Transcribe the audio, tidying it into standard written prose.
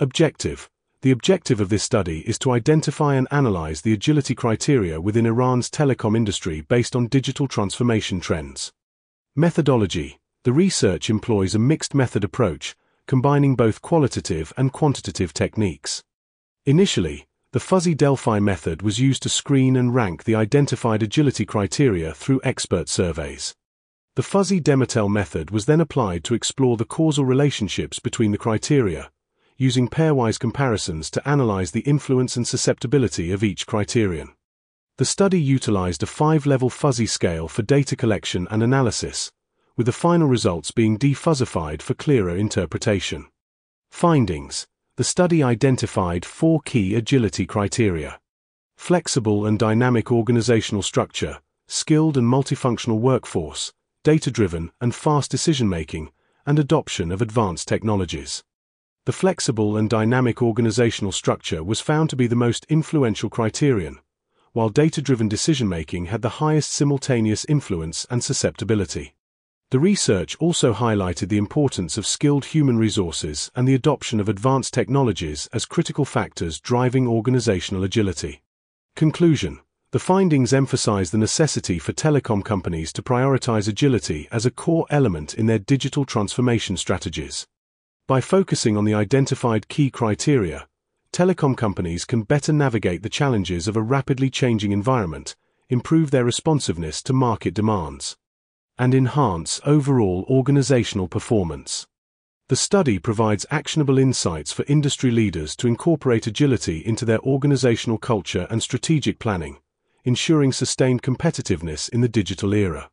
Objective. The objective of this study is to identify and analyze the agility criteria within Iran's telecom industry based on digital transformation trends. Methodology. The research employs a mixed method approach, combining both qualitative and quantitative techniques. Initially, the Fuzzy Delphi method was used to screen and rank the identified agility criteria through expert surveys. The Fuzzy Demertel method was then applied to explore the causal relationships between the criteria, using pairwise comparisons to analyze the influence and susceptibility of each criterion. The study utilized a 5-level fuzzy scale for data collection and analysis, with the final results being defuzzified for clearer interpretation. Findings. The study identified 4 key agility criteria: flexible and dynamic organizational structure, skilled and multifunctional workforce, data-driven and fast decision-making, and adoption of advanced technologies. The flexible and dynamic organizational structure was found to be the most influential criterion, while data-driven decision-making had the highest simultaneous influence and susceptibility. The research also highlighted the importance of skilled human resources and the adoption of advanced technologies as critical factors driving organizational agility. Conclusion. The findings emphasize the necessity for telecom companies to prioritize agility as a core element in their digital transformation strategies. By focusing on the identified key criteria, telecom companies can better navigate the challenges of a rapidly changing environment, improve their responsiveness to market demands, and enhance overall organizational performance. The study provides actionable insights for industry leaders to incorporate agility into their organizational culture and strategic planning, ensuring sustained competitiveness in the digital era.